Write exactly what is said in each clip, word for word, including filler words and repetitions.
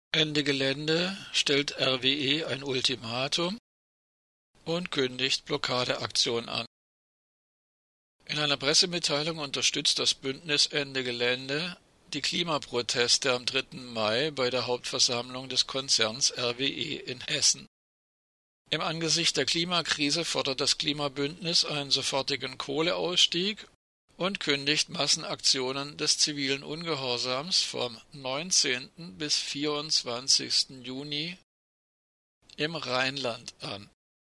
Ende Gelände stellt R W E ein Ultimatum und kündigt Blockadeaktion an. In einer Pressemitteilung unterstützt das Bündnis Ende Gelände die Klimaproteste am dritten Mai bei der Hauptversammlung des Konzerns R W E in Hessen. Im Angesicht der Klimakrise fordert das Klimabündnis einen sofortigen Kohleausstieg und kündigt Massenaktionen des zivilen Ungehorsams vom neunzehnten bis vierundzwanzigsten Juni im Rheinland an.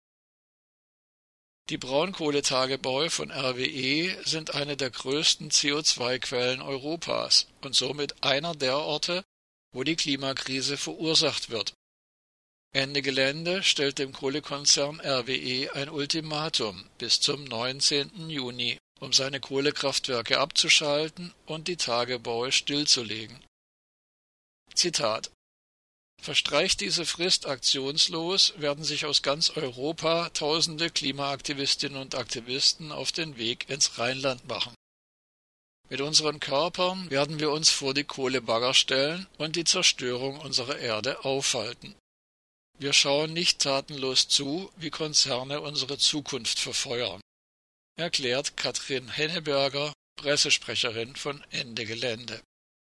Die Braunkohletagebaue von R W E sind eine der größten C O zwei Quellen Europas und somit einer der Orte, wo die Klimakrise verursacht wird. Ende Gelände stellt dem Kohlekonzern R W E ein Ultimatum bis zum neunzehnten Juni, um seine Kohlekraftwerke abzuschalten und die Tagebaue stillzulegen. Zitat: Verstreicht diese Frist aktionslos, werden sich aus ganz Europa tausende Klimaaktivistinnen und Aktivisten auf den Weg ins Rheinland machen. Mit unseren Körpern werden wir uns vor die Kohlebagger stellen und die Zerstörung unserer Erde aufhalten. Wir schauen nicht tatenlos zu, wie Konzerne unsere Zukunft verfeuern, erklärt Katrin Henneberger, Pressesprecherin von Ende Gelände.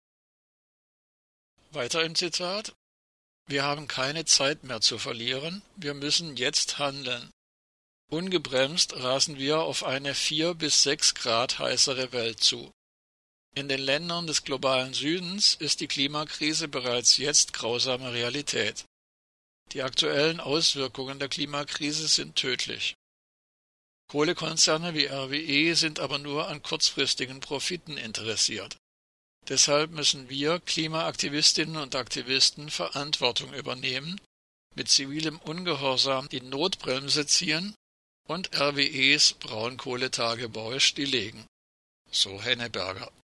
Weiter im Zitat: Wir haben keine Zeit mehr zu verlieren, wir müssen jetzt handeln. Ungebremst rasen wir auf eine vier bis sechs Grad heißere Welt zu. In den Ländern des globalen Südens ist die Klimakrise bereits jetzt grausame Realität. Die aktuellen Auswirkungen der Klimakrise sind tödlich. Kohlekonzerne wie R W E sind aber nur an kurzfristigen Profiten interessiert. Deshalb müssen wir Klimaaktivistinnen und Aktivisten Verantwortung übernehmen, mit zivilem Ungehorsam die Notbremse ziehen und R W Es Braunkohletagebaue stilllegen, so Henneberger.